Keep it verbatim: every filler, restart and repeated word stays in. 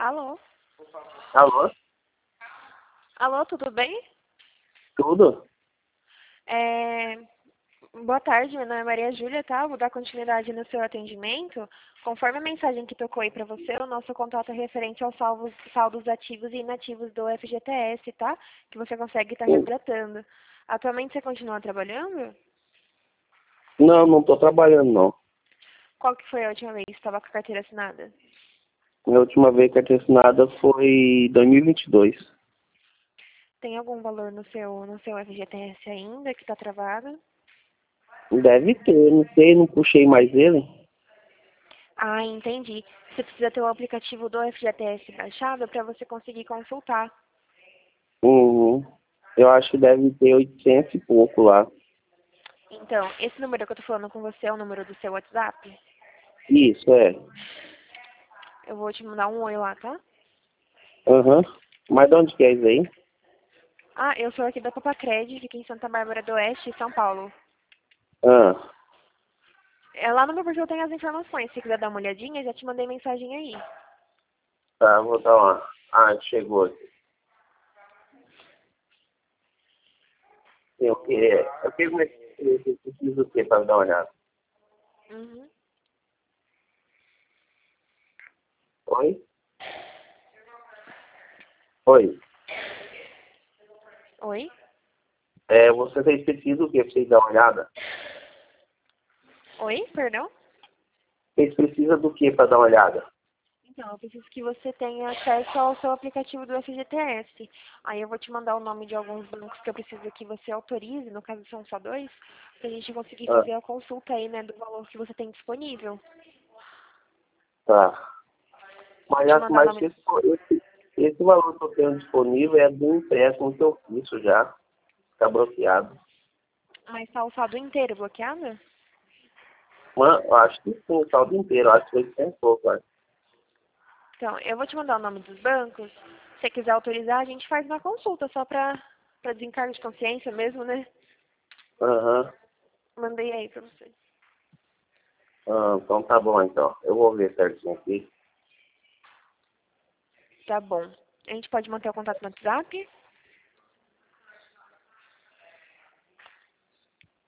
Alô? Alô? Alô, tudo bem? Tudo? É... Boa tarde, meu nome é Maria Júlia, tá? Vou dar continuidade no seu atendimento. Conforme a mensagem que tocou aí pra você, o nosso contato é referente aos salvos, saldos ativos e inativos do F G T S, tá? Que você consegue estar Sim. resgatando. Atualmente você continua trabalhando? Não, não tô trabalhando, não. Qual que foi a última vez que estava com a carteira assinada? Minha última vez que eu tinha assinada foi em dois mil e vinte e dois. Tem algum valor no seu, no seu F G T S ainda que está travado? Deve ter, não sei, não puxei mais ele. Ah, entendi. Você precisa ter o aplicativo do F G T S baixado para você conseguir consultar. Uhum. Eu acho que deve ter oitocentos e pouco lá. Então, esse número que eu tô falando com você é o número do seu WhatsApp? Isso, é. Eu vou te mandar um oi lá, tá? Aham. Mas de onde que é isso aí? Ah, eu sou aqui da Papacred, fica em Santa Bárbara do Oeste, São Paulo. Ah, É, lá no meu perfil tem as informações. Se quiser dar uma olhadinha, já te mandei mensagem aí. tá, vou dar uma... Ah, chegou aqui. Eu queria... Eu queria mas eu preciso o quê pra dar uma olhada? Uhum. Oi? Oi? Oi? É, você fez preciso o quê pra vocês dar uma olhada? Oi, perdão? Vocês precisam do quê pra dar uma olhada? Então, eu preciso que você tenha acesso ao seu aplicativo do F G T S. Aí eu vou te mandar o nome de alguns bancos que eu preciso que você autorize, no caso são só dois, pra gente conseguir Ah, fazer a consulta aí, né, do valor que você tem disponível. tá. Vou Mas, te a- mandar o mas nome. esse, esse, esse valor que eu tenho disponível é do empréstimo que eu fiz já. Está bloqueado. Mas tá o saldo inteiro bloqueado? Mano, eu acho que sim, o saldo inteiro. Eu acho que foi cem e pouco, acho. Então, eu vou te mandar o nome dos bancos. Se você quiser autorizar, a gente faz uma consulta só pra, pra desencargo de consciência mesmo, né? Aham. Mandei aí pra você. Ah, então tá bom, então. Eu vou ver certinho aqui. Tá bom. A gente pode manter o contato no WhatsApp?